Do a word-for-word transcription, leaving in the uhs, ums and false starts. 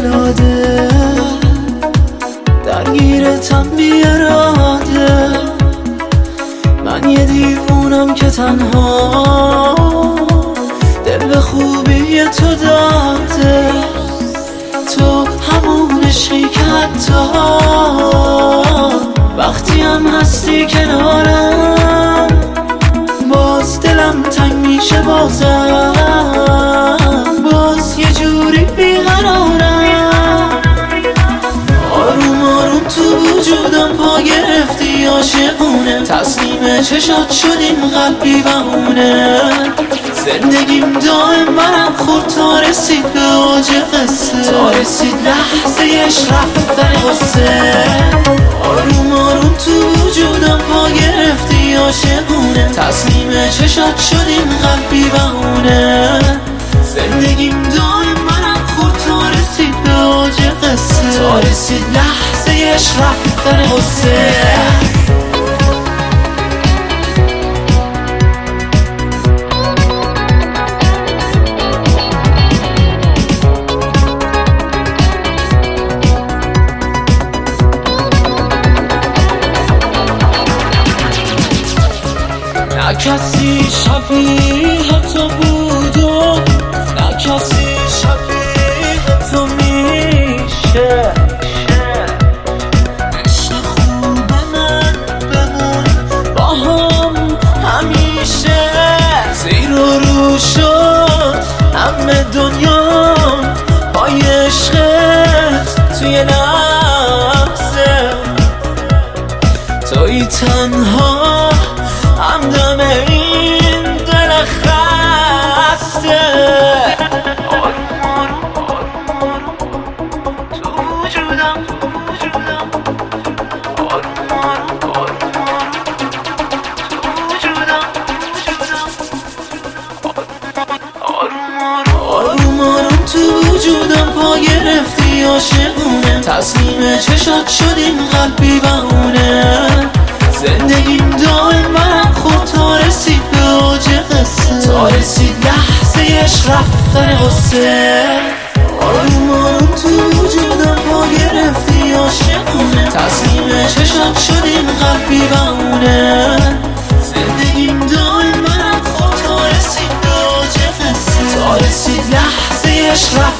العاده، درگیرتم بی اراده. من یه دیوونم که تنها دل به خوبی تو داده. تو همون عشقی که حتی وقتی هم هستی کنارم باز دلم تنگ میشه، بازم باز یه جوری بیقرارم. آروم آروم تو وجودم پا گرفتی عاشقونه، تسلیم چشات شدیم قلبی بهونه. زندگیم دائم برم خورد تا رسید به اوج قصه، تا رسید لحظه‌اش رفتن قصه. آروم آروم تو وجودم پا گرفتی عاشقونه، تسلیم چشات شدیم قلبی بهونه. زندگیم دائم برم خورد تا رسید به اوج قصه، تا رسید لحظه‌اش رفتن قصه. نه کسی شبیه تو بود و نه کسی شبیه تو میشه. عشق خوب من بمون با هم همیشه. زیر و رو شد همه دنیا پای عشقت توی لحظه. توی تنها همدم این دل خسته. آروم آروم آروم آروم تو وجودم تو وجودم. آروم آروم آروم آروم تو وجودم وجودم. آروم آروم تو وجودم پا گرفتی عاشقونه، تسلیم چشات شدیم قلبی بهونه. زندگیم دائم برم خود تا رسید به اوج قصه، تا رسید لحظه‌اش رفتن قصه. آروم آروم تو وجودم پا گرفتی عاشقونه، تسلیم چشات شدیم قلبی بهونه. زندگیم دائم برم خود تا رسید به اوج قصه، تا رسید لحظه‌اش رفتن